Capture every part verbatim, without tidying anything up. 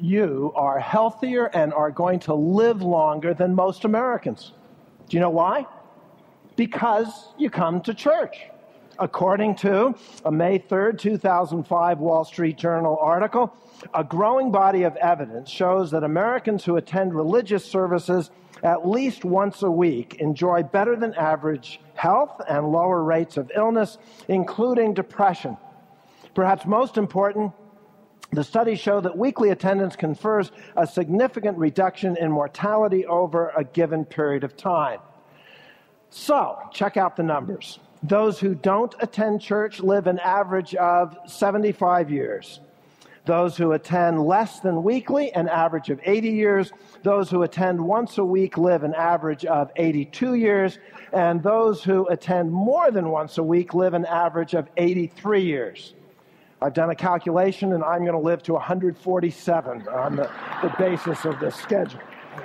you are healthier and are going to live longer than most Americans. Do you know why? Because you come to church. According to a May third, two thousand five Wall Street Journal article, a growing body of evidence shows that Americans who attend religious services at least once a week enjoy better than average health and lower rates of illness, including depression. Perhaps most important, the studies show that weekly attendance confers a significant reduction in mortality over a given period of time. So, check out the numbers. Those who don't attend church live an average of seventy-five years. Those who attend less than weekly, an average of eighty years. Those who attend once a week live an average of eighty-two years. And those who attend more than once a week live an average of eighty-three years. I've done a calculation, and I'm going to live to one hundred forty-seven on the, the basis of this schedule.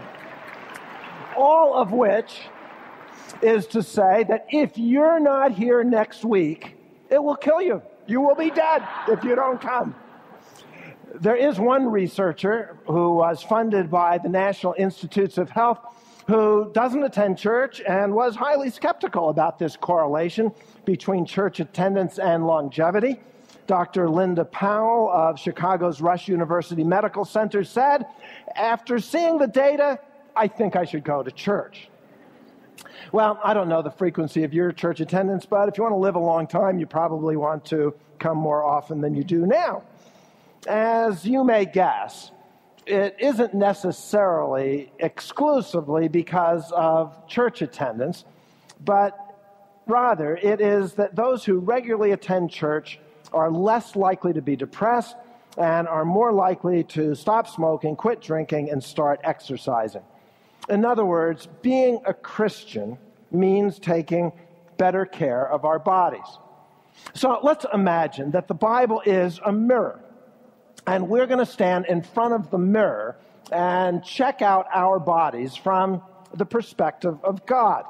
All of which is to say that if you're not here next week, it will kill you. You will be dead if you don't come. There is one researcher who was funded by the National Institutes of Health who doesn't attend church and was highly skeptical about this correlation between church attendance and longevity. Doctor Linda Powell of Chicago's Rush University Medical Center said, "After seeing the data, I think I should go to church." Well, I don't know the frequency of your church attendance, but if you want to live a long time, you probably want to come more often than you do now. As you may guess, it isn't necessarily exclusively because of church attendance, but rather it is that those who regularly attend church are less likely to be depressed and are more likely to stop smoking, quit drinking, and start exercising. In other words, being a Christian means taking better care of our bodies. So let's imagine that the Bible is a mirror, and we're going to stand in front of the mirror and check out our bodies from the perspective of God.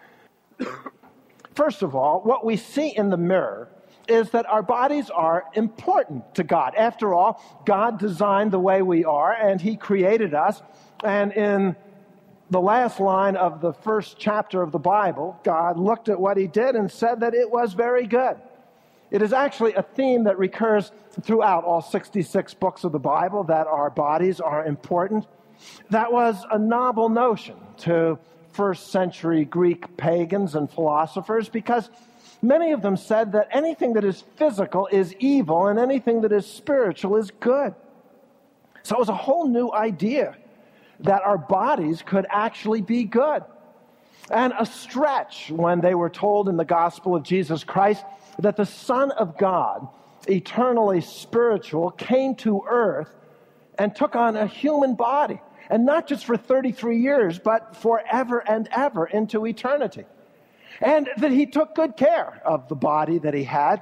First of all, what we see in the mirror is that our bodies are important to God. After all, God designed the way we are, and He created us, and in the last line of the first chapter of the Bible, God looked at what He did and said that it was very good. It is actually a theme that recurs throughout all sixty-six books of the Bible, that our bodies are important. That was a novel notion to first century Greek pagans and philosophers, because many of them said that anything that is physical is evil and anything that is spiritual is good. So it was a whole new idea that our bodies could actually be good. And a stretch when they were told in the gospel of Jesus Christ that the Son of God, eternally spiritual, came to earth and took on a human body. And not just for thirty-three years, but forever and ever into eternity. And that He took good care of the body that He had.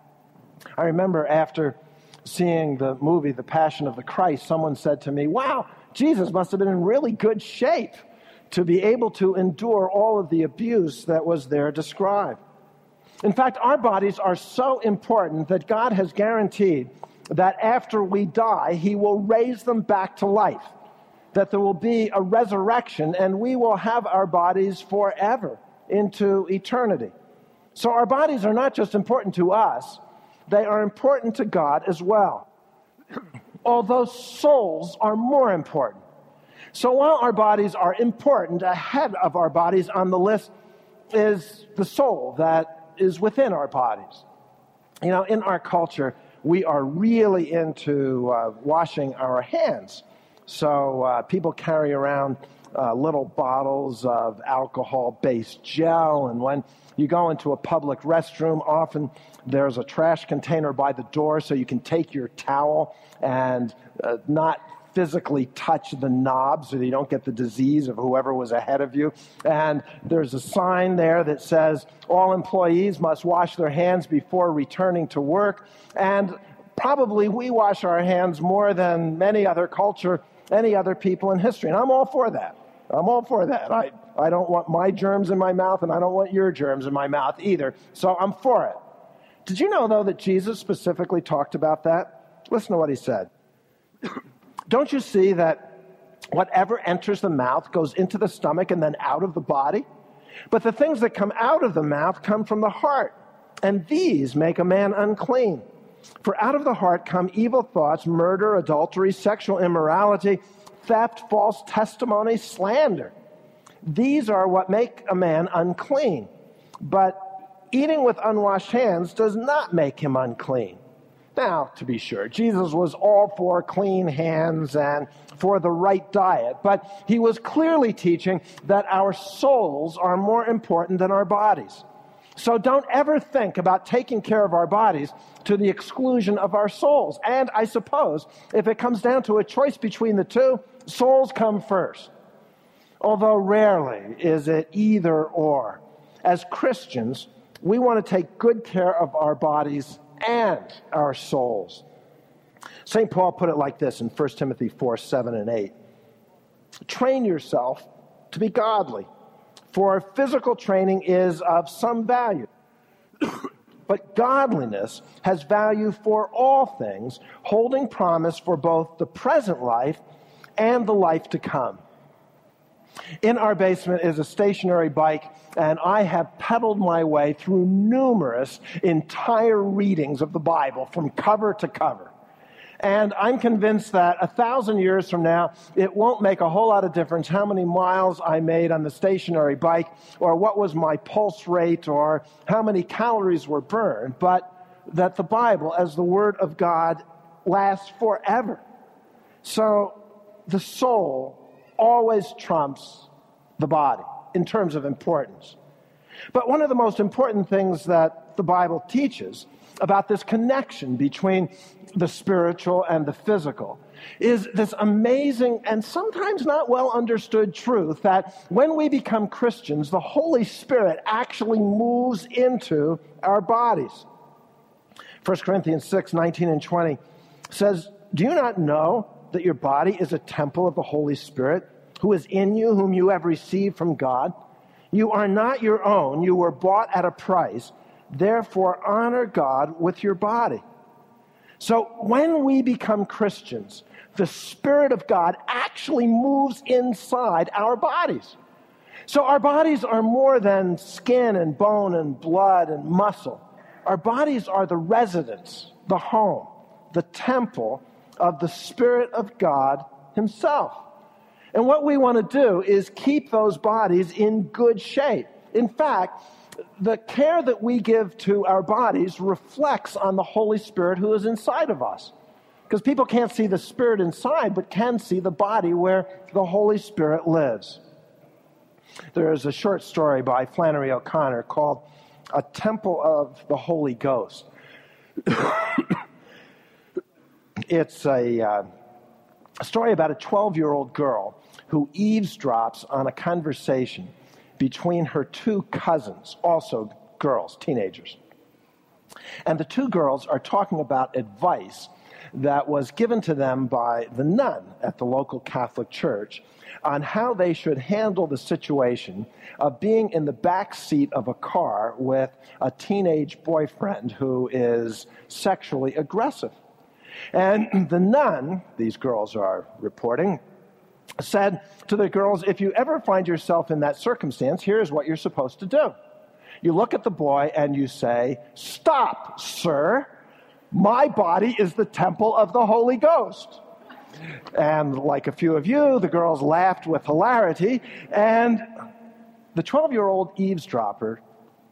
I remember after seeing the movie, The Passion of the Christ, someone said to me, "Wow, Jesus must have been in really good shape to be able to endure all of the abuse that was there described." In fact, our bodies are so important that God has guaranteed that after we die, He will raise them back to life, that there will be a resurrection, and we will have our bodies forever into eternity. So our bodies are not just important to us, they are important to God as well. Although souls are more important. So while our bodies are important, ahead of our bodies on the list is the soul that is within our bodies. You know, in our culture, we are really into uh, washing our hands. So uh, people carry around uh, little bottles of alcohol-based gel, and when you go into a public restroom, often there's a trash container by the door so you can take your towel and uh, not physically touch the knob so that you don't get the disease of whoever was ahead of you. And there's a sign there that says all employees must wash their hands before returning to work. And probably we wash our hands more than many other culture, any other people in history. And I'm all for that. I'm all for that. I, I don't want my germs in my mouth, and I don't want your germs in my mouth either. So I'm for it. Did you know, though, that Jesus specifically talked about that? Listen to what He said. Don't you see that whatever enters the mouth goes into the stomach and then out of the body? But the things that come out of the mouth come from the heart, and these make a man unclean. For out of the heart come evil thoughts, murder, adultery, sexual immorality, theft, false testimony, slander. These are what make a man unclean. But eating with unwashed hands does not make him unclean. Now, to be sure, Jesus was all for clean hands and for the right diet, but he was clearly teaching that our souls are more important than our bodies. So don't ever think about taking care of our bodies to the exclusion of our souls. And I suppose if it comes down to a choice between the two, souls come first. Although rarely is it either or. As Christians, we want to take good care of our bodies and our souls. Saint Paul put it like this in First Timothy four, seven, and eight. Train yourself to be godly, for physical training is of some value. But godliness has value for all things, holding promise for both the present life and the life to come. In our basement is a stationary bike, and I have pedaled my way through numerous entire readings of the Bible from cover to cover. And I'm convinced that a thousand years from now, it won't make a whole lot of difference how many miles I made on the stationary bike, or what was my pulse rate, or how many calories were burned, but that the Bible, as the Word of God, lasts forever. So the soul always trumps the body in terms of importance. But one of the most important things that the Bible teaches about this connection between the spiritual and the physical is this amazing and sometimes not well understood truth that when we become Christians, the Holy Spirit actually moves into our bodies. First Corinthians six, nineteen and twenty says, "Do you not know that your body is a temple of the Holy Spirit, who is in you, whom you have received from God? You are not your own. You were bought at a price. Therefore, honor God with your body." So when we become Christians, the Spirit of God actually moves inside our bodies. So our bodies are more than skin and bone and blood and muscle. Our bodies are the residence, the home, the temple of the Spirit of God himself. And what we want to do is keep those bodies in good shape. In fact, the care that we give to our bodies reflects on the Holy Spirit who is inside of us. Because people can't see the Spirit inside, but can see the body where the Holy Spirit lives. There is a short story by Flannery O'Connor called A Temple of the Holy Ghost. It's a, uh, a story about a twelve-year-old girl who eavesdrops on a conversation between her two cousins, also girls, teenagers. And the two girls are talking about advice that was given to them by the nun at the local Catholic church on how they should handle the situation of being in the back seat of a car with a teenage boyfriend who is sexually aggressive. And the nun, these girls are reporting, said to the girls, if you ever find yourself in that circumstance, here's what you're supposed to do. You look at the boy and you say, "Stop, sir. My body is the temple of the Holy Ghost." And like a few of you, the girls laughed with hilarity, and the twelve-year-old eavesdropper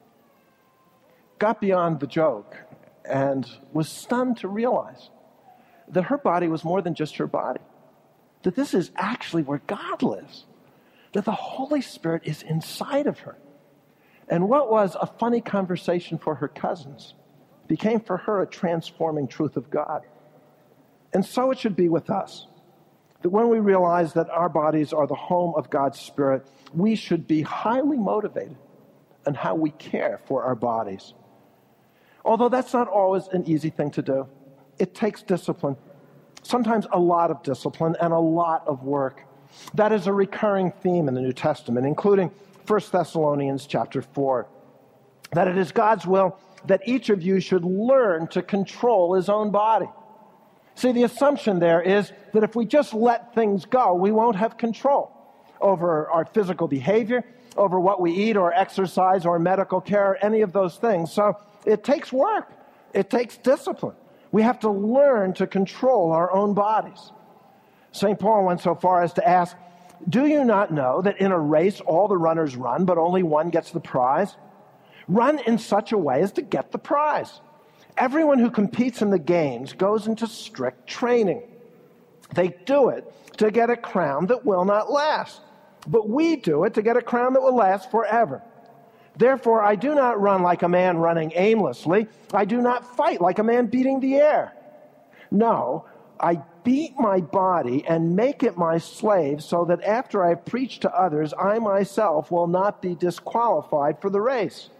got beyond the joke and was stunned to realize that her body was more than just her body. That this is actually where God lives. That the Holy Spirit is inside of her. And what was a funny conversation for her cousins became for her a transforming truth of God. And so it should be with us. That when we realize that our bodies are the home of God's Spirit, we should be highly motivated in how we care for our bodies. Although that's not always an easy thing to do. It takes discipline. Sometimes a lot of discipline and a lot of work. That is a recurring theme in the New Testament, including First Thessalonians chapter four. That it is God's will that each of you should learn to control his own body. See, the assumption there is that if we just let things go, we won't have control over our physical behavior, over what we eat or exercise or medical care, any of those things. So it takes work. It takes discipline. We have to learn to control our own bodies. Saint Paul went so far as to ask, do you not know that in a race all the runners run, but only one gets the prize? Run in such a way as to get the prize. Everyone who competes in the games goes into strict training. They do it to get a crown that will not last, but we do it to get a crown that will last forever. Therefore, I do not run like a man running aimlessly. I do not fight like a man beating the air. No, I beat my body and make it my slave so that after I have preached to others, I myself will not be disqualified for the race.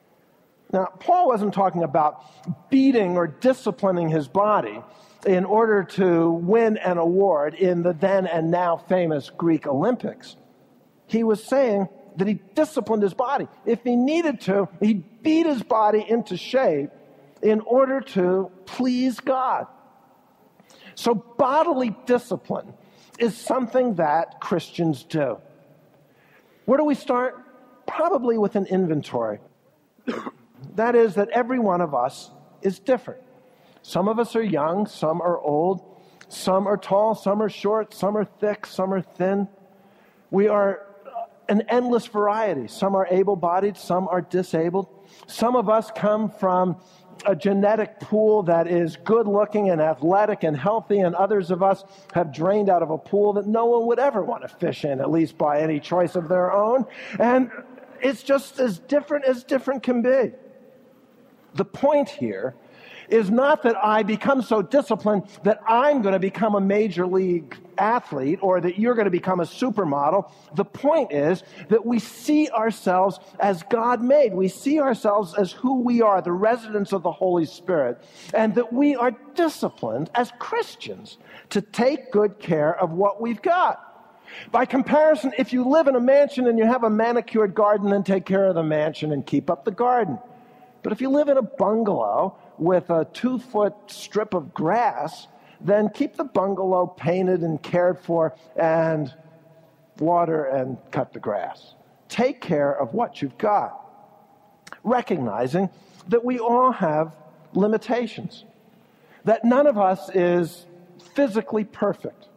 Now, Paul wasn't talking about beating or disciplining his body in order to win an award in the then and now famous Greek Olympics. He was saying that he disciplined his body. If he needed to, he beat his body into shape in order to please God. So bodily discipline is something that Christians do. Where do we start? Probably with an inventory. That is, that every one of us is different. Some of us are young, some are old, some are tall, some are short, some are thick, some are thin. We are an endless variety. Some are able-bodied, some are disabled. Some of us come from a genetic pool that is good-looking and athletic and healthy, and others of us have drained out of a pool that no one would ever want to fish in, at least by any choice of their own. And it's just as different as different can be. The point here is not that I become so disciplined that I'm going to become a major league athlete or that you're going to become a supermodel. The point is that we see ourselves as God made. We see ourselves as who we are, the residents of the Holy Spirit, and that we are disciplined as Christians to take good care of what we've got. By comparison, if you live in a mansion and you have a manicured garden, then take care of the mansion and keep up the garden. But if you live in a bungalow with a two-foot strip of grass, then keep the bungalow painted and cared for and water and cut the grass. Take care of what you've got, recognizing that we all have limitations, that none of us is physically perfect.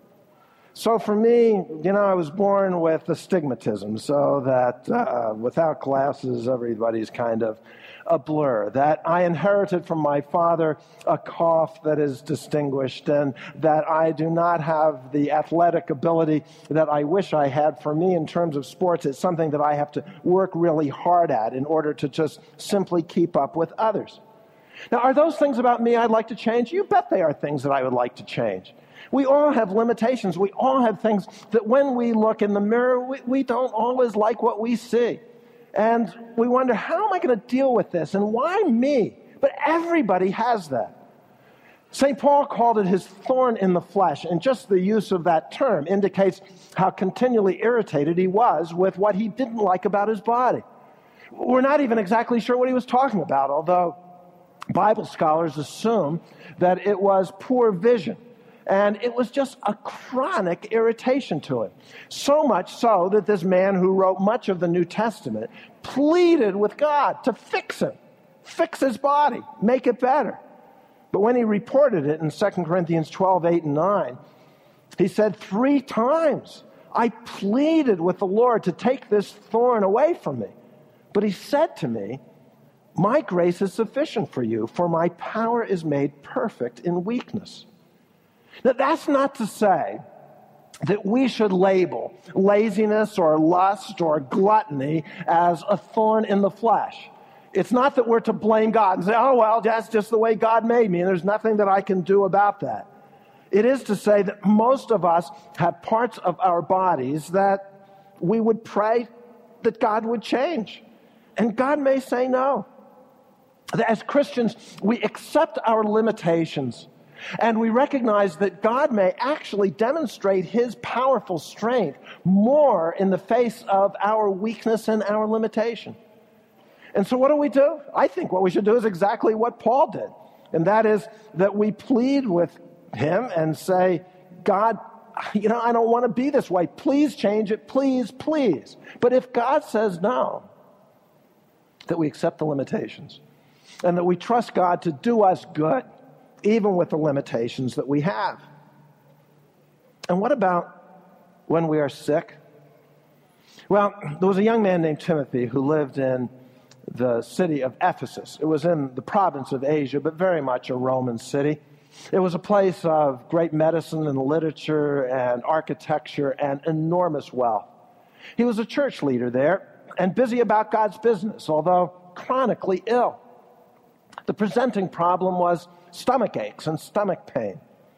So for me, you know, I was born with astigmatism, so that uh, without glasses, everybody's kind of a blur. That I inherited from my father a cough that is distinguished, and that I do not have the athletic ability that I wish I had. For me, in terms of sports, it's something that I have to work really hard at in order to just simply keep up with others. Now, are those things about me I'd like to change? You bet they are things that I would like to change. We all have limitations. We all have things that when we look in the mirror, we, we don't always like what we see. And we wonder, how am I going to deal with this? And why me? But everybody has that. Saint Paul called it his thorn in the flesh, and just the use of that term indicates how continually irritated he was with what he didn't like about his body. We're not even exactly sure what he was talking about, although Bible scholars assume that it was poor vision. And it was just a chronic irritation to him. So much so that this man who wrote much of the New Testament pleaded with God to fix him, fix his body, make it better. But when he reported it in Second Corinthians twelve, eight and nine, he said, three times I pleaded with the Lord to take this thorn away from me. But he said to me, my grace is sufficient for you, for my power is made perfect in weakness. Now, that's not to say that we should label laziness or lust or gluttony as a thorn in the flesh. It's not that we're to blame God and say, oh, well, that's just the way God made me, and there's nothing that I can do about that. It is to say that most of us have parts of our bodies that we would pray that God would change. And God may say no. As Christians, we accept our limitations. And we recognize that God may actually demonstrate his powerful strength more in the face of our weakness and our limitation. And so what do we do? I think what we should do is exactly what Paul did. And that is that we plead with him and say, God, you know, I don't want to be this way. Please change it. Please, please. But if God says no, that we accept the limitations and that we trust God to do us good, even with the limitations that we have. And what about when we are sick? Well, there was a young man named Timothy who lived in the city of Ephesus. It was in the province of Asia, but very much a Roman city. It was a place of great medicine and literature and architecture and enormous wealth. He was a church leader there and busy about God's business, although chronically ill. The presenting problem was stomach aches and stomach pain.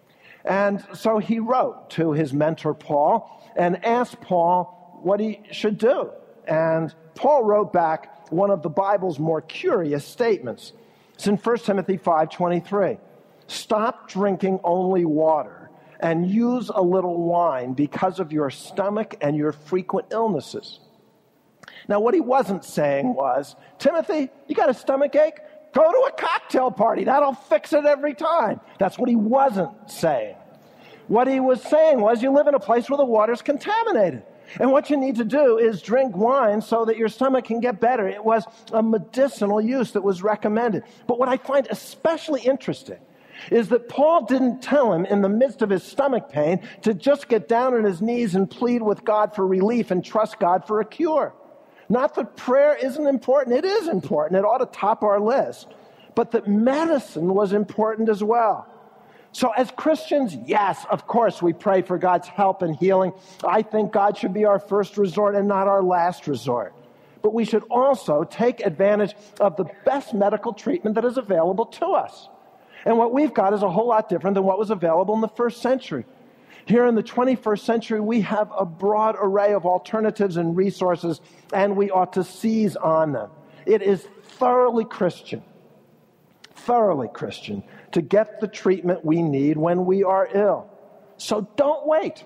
And so he wrote to his mentor, Paul, and asked Paul what he should do. And Paul wrote back one of the Bible's more curious statements. It's in First Timothy five twenty-three. Stop drinking only water and use a little wine because of your stomach and your frequent illnesses. Now, what he wasn't saying was, Timothy, you got a stomach ache? Go to a cocktail party. That'll fix it every time. That's what he wasn't saying. What he was saying was, you live in a place where the water's contaminated. And what you need to do is drink wine so that your stomach can get better. It was a medicinal use that was recommended. But what I find especially interesting is that Paul didn't tell him in the midst of his stomach pain to just get down on his knees and plead with God for relief and trust God for a cure. Not that prayer isn't important. It is important. It ought to top our list. But that medicine was important as well. So as Christians, yes, of course, we pray for God's help and healing. I think God should be our first resort and not our last resort. But we should also take advantage of the best medical treatment that is available to us. And what we've got is a whole lot different than what was available in the first century. Here in the twenty-first century, we have a broad array of alternatives and resources, and we ought to seize on them. It is thoroughly Christian, thoroughly Christian, to get the treatment we need when we are ill. So don't wait.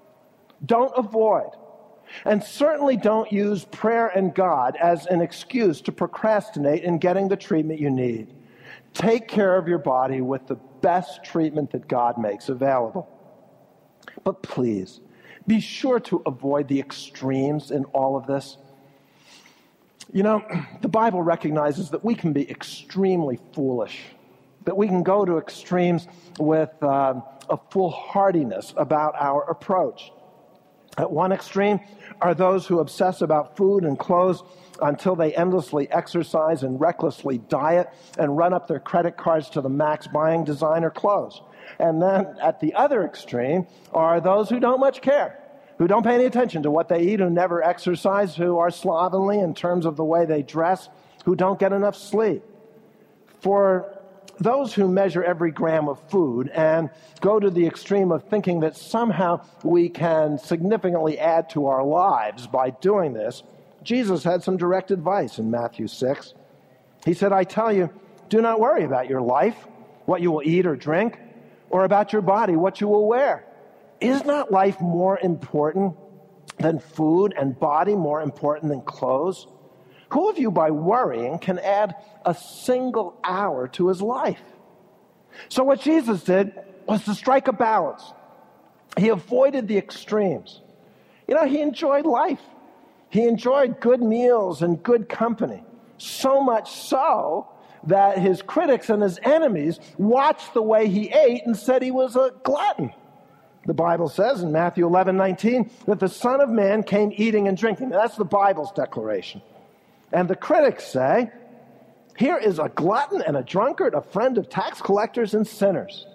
Don't avoid. And certainly don't use prayer and God as an excuse to procrastinate in getting the treatment you need. Take care of your body with the best treatment that God makes available. But please, be sure to avoid the extremes in all of this. You know, the Bible recognizes that we can be extremely foolish, that we can go to extremes with uh, a foolhardiness about our approach. At one extreme are those who obsess about food and clothes until they endlessly exercise and recklessly diet and run up their credit cards to the max buying designer clothes. And then at the other extreme are those who don't much care, who don't pay any attention to what they eat, who never exercise, who are slovenly in terms of the way they dress, who don't get enough sleep. For those who measure every gram of food and go to the extreme of thinking that somehow we can significantly add to our lives by doing this, Jesus had some direct advice in Matthew six. He said, I tell you, do not worry about your life, what you will eat or drink, or about your body, what you will wear. Is not life more important than food and body more important than clothes? Who of you by worrying can add a single hour to his life? So what Jesus did was to strike a balance. He avoided the extremes. You know, he enjoyed life. He enjoyed good meals and good company. So much so that his critics and his enemies watched the way he ate and said he was a glutton. The Bible says in Matthew eleven nineteen that the Son of Man came eating and drinking. Now, that's the Bible's declaration. And the critics say, here is a glutton and a drunkard, a friend of tax collectors and sinners.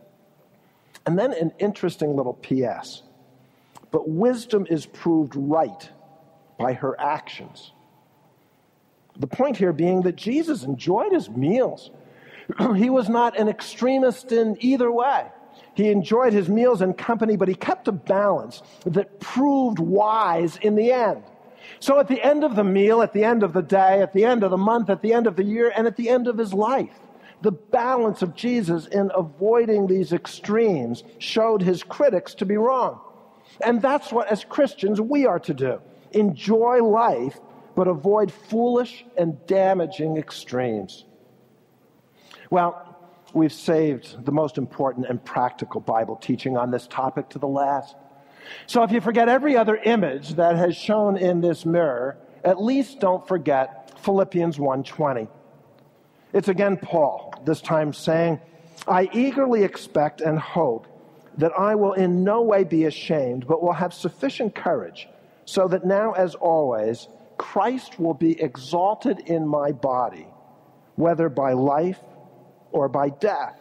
And then an interesting little P S. But wisdom is proved right by her actions. The point here being that Jesus enjoyed his meals. He was not an extremist in either way. He enjoyed his meals and company, but he kept a balance that proved wise in the end. So at the end of the meal, at the end of the day, at the end of the month, at the end of the year, and at the end of his life, the balance of Jesus in avoiding these extremes showed his critics to be wrong. And that's what, as Christians, we are to do. Enjoy life, but avoid foolish and damaging extremes. Well, we've saved the most important and practical Bible teaching on this topic to the last. So if you forget every other image that has shown in this mirror, at least don't forget Philippians one twenty. It's again Paul, this time saying, I eagerly expect and hope that I will in no way be ashamed, but will have sufficient courage, so that now, as always, Christ will be exalted in my body, whether by life or by death.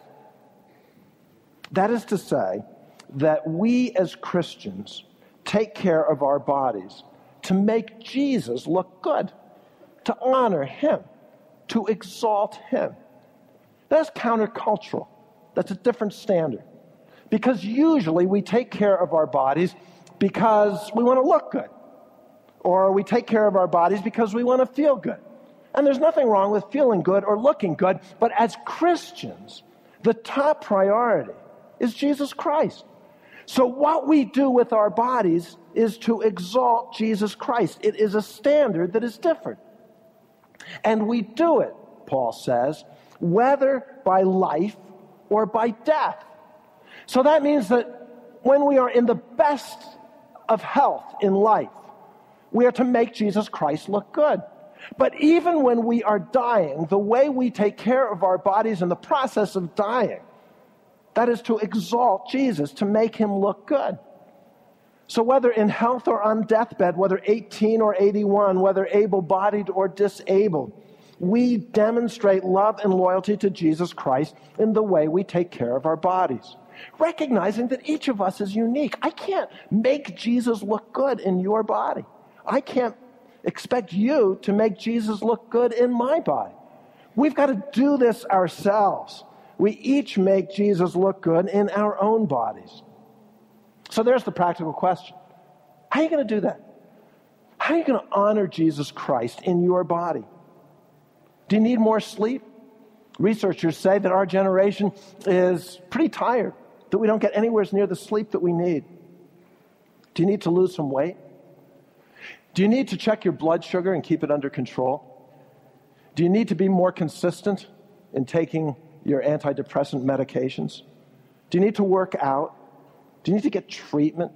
That is to say, that we as Christians take care of our bodies to make Jesus look good, to honor him, to exalt him. That's countercultural. That's a different standard. Because usually we take care of our bodies because we want to look good. Or we take care of our bodies because we want to feel good. And there's nothing wrong with feeling good or looking good. But as Christians, the top priority is Jesus Christ. So what we do with our bodies is to exalt Jesus Christ. It is a standard that is different. And we do it, Paul says, whether by life or by death. So that means that when we are in the best of health in life, we are to make Jesus Christ look good. But even when we are dying, the way we take care of our bodies in the process of dying, that is to exalt Jesus, to make him look good. So whether in health or on deathbed, whether eighteen or eighty-one, whether able-bodied or disabled, we demonstrate love and loyalty to Jesus Christ in the way we take care of our bodies, recognizing that each of us is unique. I can't make Jesus look good in your body. I can't expect you to make Jesus look good in my body. We've got to do this ourselves. We each make Jesus look good in our own bodies. So there's the practical question. How are you going to do that? How are you going to honor Jesus Christ in your body? Do you need more sleep? Researchers say that our generation is pretty tired, that we don't get anywhere near the sleep that we need. Do you need to lose some weight? Do you need to check your blood sugar and keep it under control? Do you need to be more consistent in taking your antidepressant medications? Do you need to work out? Do you need to get treatment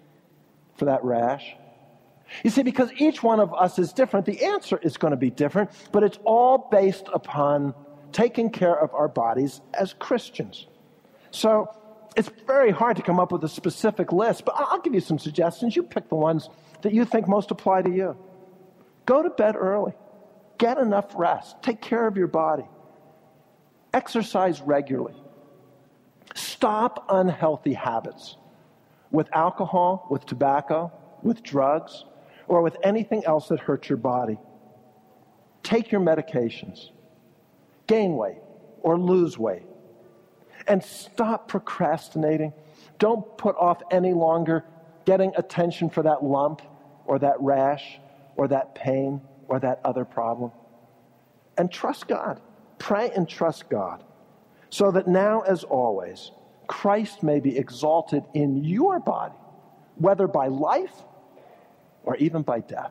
for that rash? You see, because each one of us is different, the answer is going to be different, but it's all based upon taking care of our bodies as Christians. So it's very hard to come up with a specific list, but I'll give you some suggestions. You pick the ones that you think most apply to you. Go to bed early. Get enough rest. Take care of your body. Exercise regularly. Stop unhealthy habits with alcohol, with tobacco, with drugs, or with anything else that hurts your body. Take your medications. Gain weight or lose weight. And stop procrastinating. Don't put off any longer getting attention for that lump or that rash or that pain or that other problem. And trust God. Pray and trust God, so that now, as always, Christ may be exalted in your body, whether by life or even by death.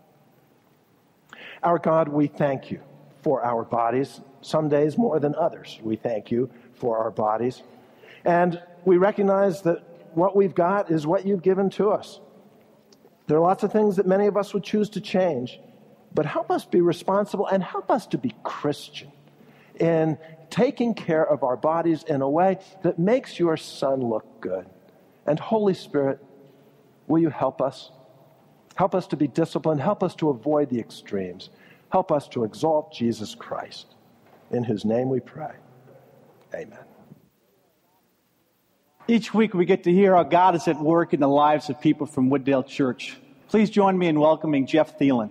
Our God, we thank you for our bodies. Some days more than others, we thank you for our bodies. And we recognize that what we've got is what you've given to us. There are lots of things that many of us would choose to change, but help us be responsible and help us to be Christian in taking care of our bodies in a way that makes your Son look good. And Holy Spirit, will you help us? Help us to be disciplined. Help us to avoid the extremes. Help us to exalt Jesus Christ. In whose name we pray. Amen. Each week we get to hear how God is at work in the lives of people from Wooddale Church. Please join me in welcoming Jeff Thielen.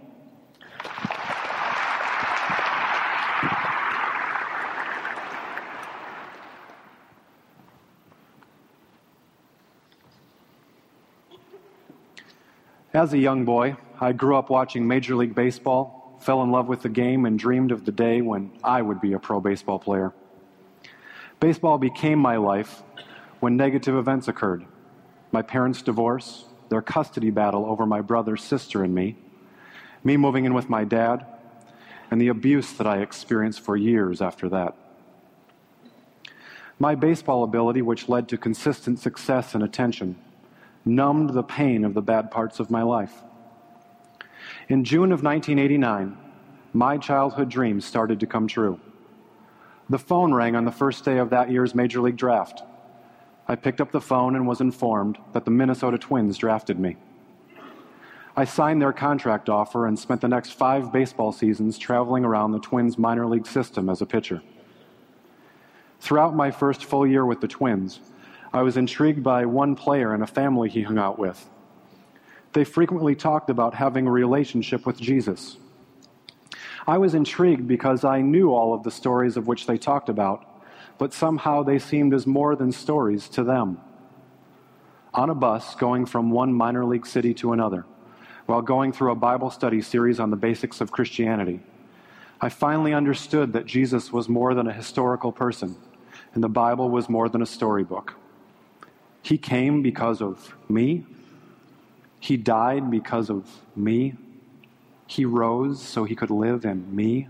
As a young boy, I grew up watching Major League Baseball, fell in love with the game, and dreamed of the day when I would be a pro baseball player. Baseball became my life when negative events occurred. My parents' divorce, their custody battle over my brother, sister, and me, me moving in with my dad, and the abuse that I experienced for years after that. My baseball ability, which led to consistent success and attention, numbed the pain of the bad parts of my life. In June of nineteen eighty-nine, my childhood dreams started to come true. The phone rang on the first day of that year's Major League Draft. I picked up the phone and was informed that the Minnesota Twins drafted me. I signed their contract offer and spent the next five baseball seasons traveling around the Twins minor league system as a pitcher. Throughout my first full year with the Twins, I was intrigued by one player and a family he hung out with. They frequently talked about having a relationship with Jesus. I was intrigued because I knew all of the stories of which they talked about, but somehow they seemed as more than stories to them. On a bus going from one minor league city to another, while going through a Bible study series on the basics of Christianity, I finally understood that Jesus was more than a historical person, and the Bible was more than a storybook. He came because of me. He died because of me. He rose so he could live in me.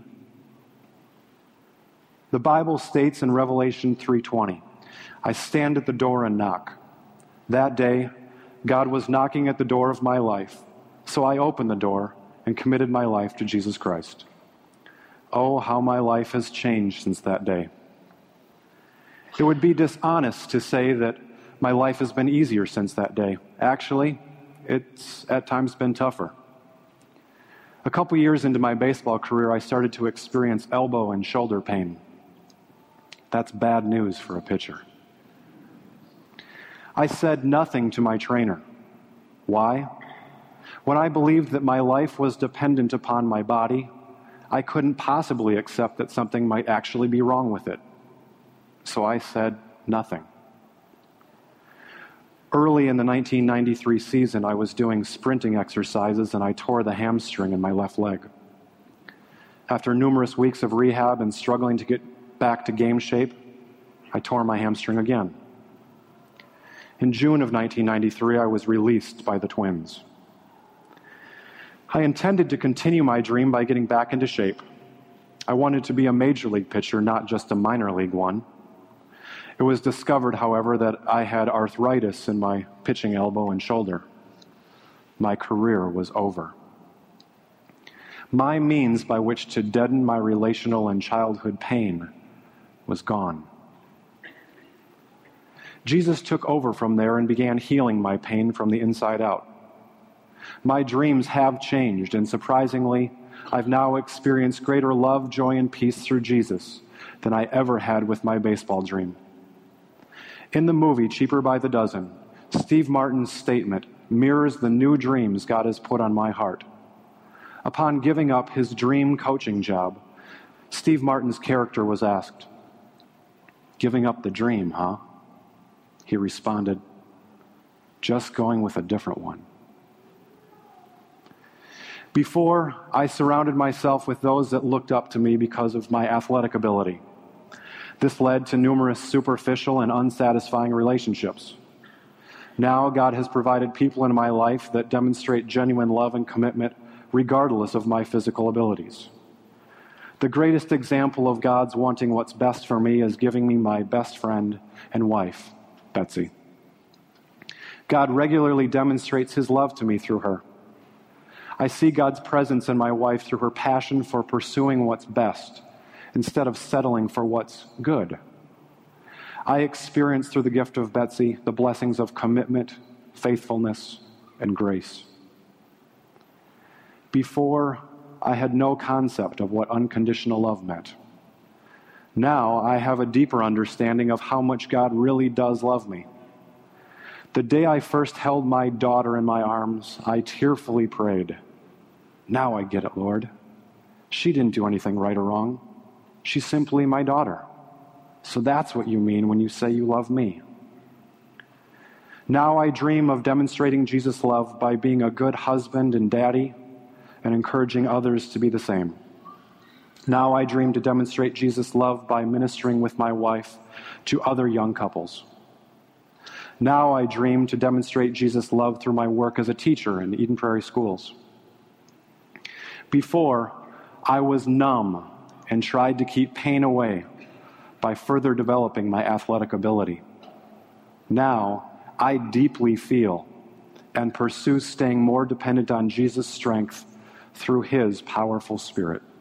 The Bible states in Revelation three twenty, "I stand at the door and knock." That day, God was knocking at the door of my life, so I opened the door and committed my life to Jesus Christ. Oh, how my life has changed since that day. It would be dishonest to say that my life has been easier since that day. Actually, it's at times been tougher. A couple years into my baseball career, I started to experience elbow and shoulder pain. That's bad news for a pitcher. I said nothing to my trainer. Why? When I believed that my life was dependent upon my body, I couldn't possibly accept that something might actually be wrong with it. So I said nothing. Early in the nineteen ninety-three season, I was doing sprinting exercises and I tore the hamstring in my left leg. After numerous weeks of rehab and struggling to get back to game shape, I tore my hamstring again. In June of nineteen ninety-three, I was released by the Twins. I intended to continue my dream by getting back into shape. I wanted to be a major league pitcher, not just a minor league one. It was discovered, however, that I had arthritis in my pitching elbow and shoulder. My career was over. My means by which to deaden my relational and childhood pain was gone. Jesus took over from there and began healing my pain from the inside out. My dreams have changed, and surprisingly, I've now experienced greater love, joy, and peace through Jesus than I ever had with my baseball dream. In the movie Cheaper by the Dozen, Steve Martin's statement mirrors the new dreams God has put on my heart. Upon giving up his dream coaching job, Steve Martin's character was asked, "Giving up the dream, huh?" He responded, "Just going with a different one." Before, I surrounded myself with those that looked up to me because of my athletic ability. This led to numerous superficial and unsatisfying relationships. Now, God has provided people in my life that demonstrate genuine love and commitment regardless of my physical abilities. The greatest example of God's wanting what's best for me is giving me my best friend and wife, Betsy. God regularly demonstrates his love to me through her. I see God's presence in my wife through her passion for pursuing what's best instead of settling for what's good. I experience through the gift of Betsy the blessings of commitment, faithfulness, and grace. Before, I had no concept of what unconditional love meant. Now, I have a deeper understanding of how much God really does love me. The day I first held my daughter in my arms, I tearfully prayed, "Now I get it, Lord. She didn't do anything right or wrong. She's simply my daughter. So that's what you mean when you say you love me." Now I dream of demonstrating Jesus' love by being a good husband and daddy and encouraging others to be the same. Now I dream to demonstrate Jesus' love by ministering with my wife to other young couples. Now I dream to demonstrate Jesus' love through my work as a teacher in Eden Prairie schools. Before, I was numb and tried to keep pain away by further developing my athletic ability. Now, I deeply feel and pursue staying more dependent on Jesus' strength through his powerful Spirit.